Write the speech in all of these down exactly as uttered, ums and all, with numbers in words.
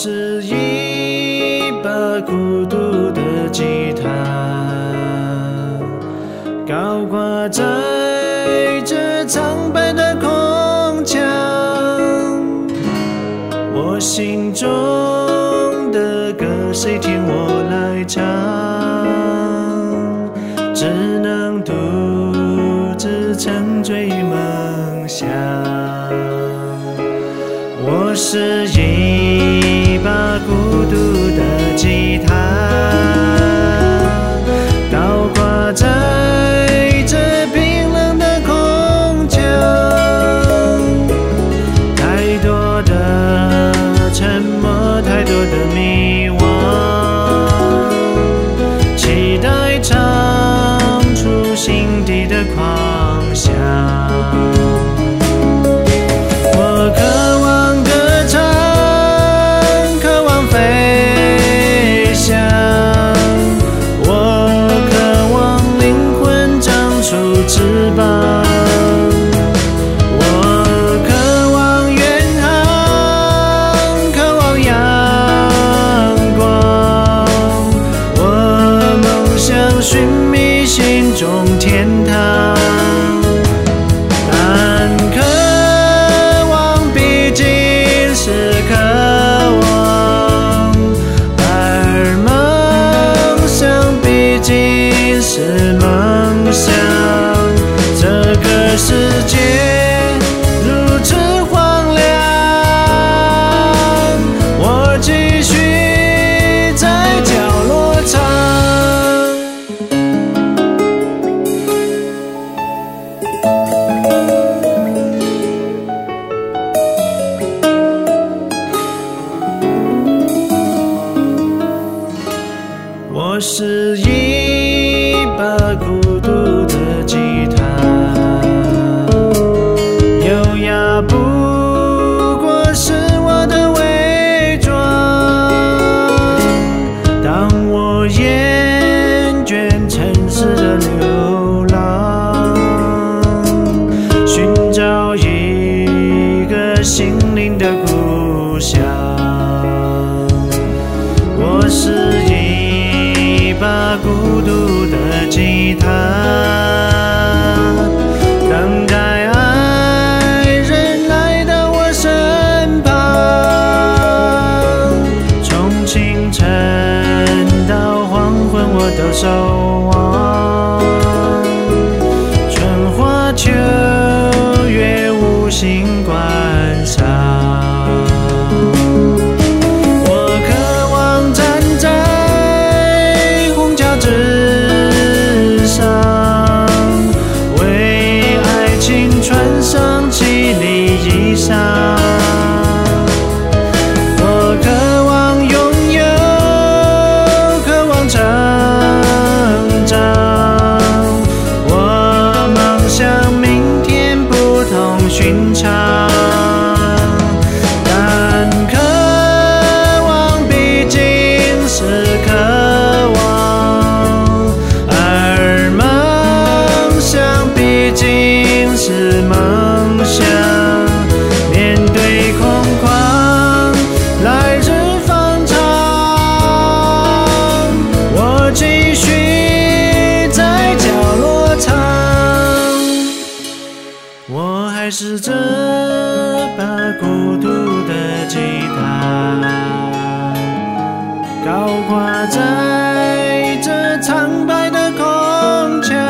是一把孤独的吉他，高挂在这苍白的空墙。我心中的歌，谁听我来唱？只能独自沉醉于梦乡。我是一把孤独的吉他，高挂在这冰冷的空墙。太多的沉默，太多的迷惘，期待唱出心底的狂想。我渴望歌唱，渴望飞翔，我渴望灵魂长出翅膀。我渴望远航，渴望阳光，我梦想寻觅心中天堂。但渴望毕竟是渴望，而梦想毕竟是梦想。这个世界如此荒凉，我继续在角落唱。我是一把孤独的吉他，优雅不过是我的伪装。当我厌倦城市的流浪，寻找一个心灵的故乡。我是一把孤独的吉他，等待爱人来到我身旁。从清晨到黄昏，我都守望。春花秋月，无心观赏。我渴望拥有，渴望成长，我梦想明天不同寻常。但渴望毕竟是渴望，而梦想毕竟是梦想。面对空旷，来日方长，我继续在角落唱。我还是这把孤独的吉他，高挂在这苍白的空墙。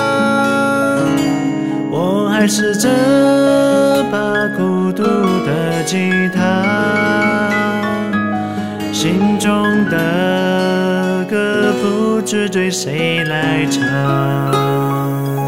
我还是这把孤独的吉他，心中的歌不知对谁来唱。